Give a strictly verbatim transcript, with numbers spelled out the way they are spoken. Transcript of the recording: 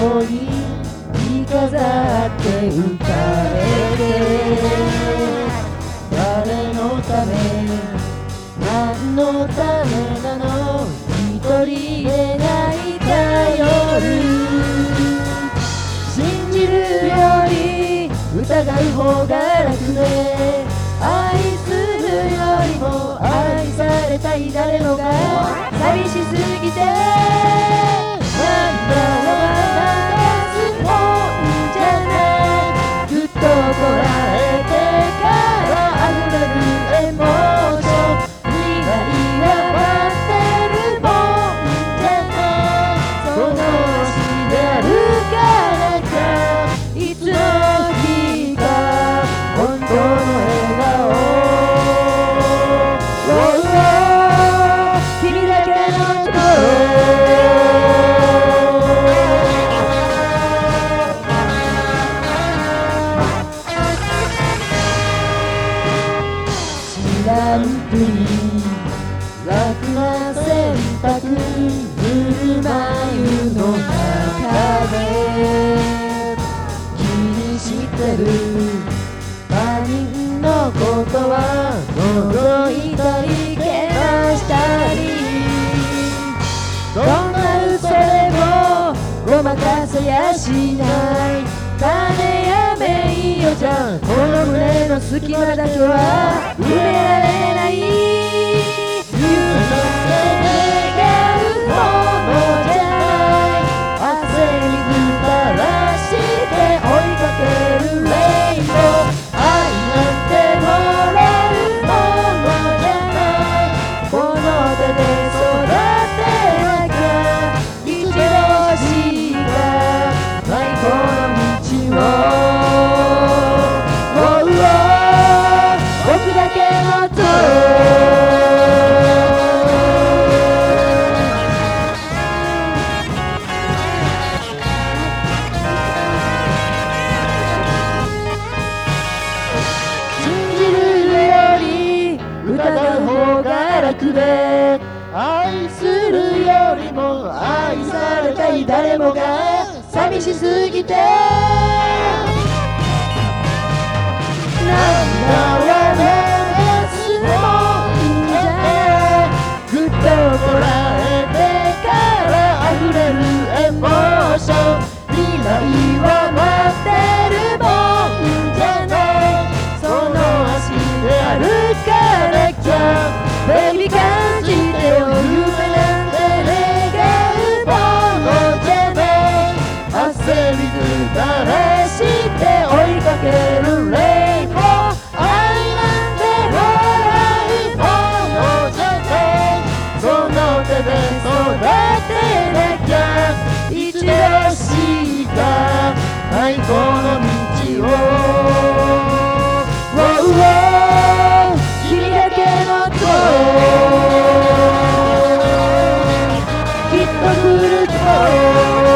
こに着飾って浮かれて、誰のため何のためなの、一人で泣いた夜、信じるより疑う方が楽で、愛するよりも愛されたい誰もが寂しすぎて、涙を流すもんじゃない、ぐっとこらえてから溢れるエモーション、未来は待ってるもんじゃない、その足で歩かなきゃいつの日か本当の笑顔、君だけのところ、知らんぷり楽な選択、ぬるま湯の中で気にしてる他人のことは覗いたりけなしたり、どんな嘘でもごまかせやしない、金や名誉じゃこの胸の隙間だけは埋められない、夢で願うものじゃない、汗水垂らして追いかけるレインボー、愛なんてもらうものじゃない、この手で育てなきゃ一度しかないこの道を、僕だけのと信じるより疑う方が楽で、愛するよりも愛されたい誰もが寂しすぎて、涙は流すもんじゃない、ぐっとこらえてから溢れるエモーション、未来は待ってるもんじゃない、その足で歩かなきゃベビー感じてよ、夢なんて願うものじゃない、汗水垂らして追いかけるレインボー、育てなきゃ一度しかないこの道を、君だけのときっと来ると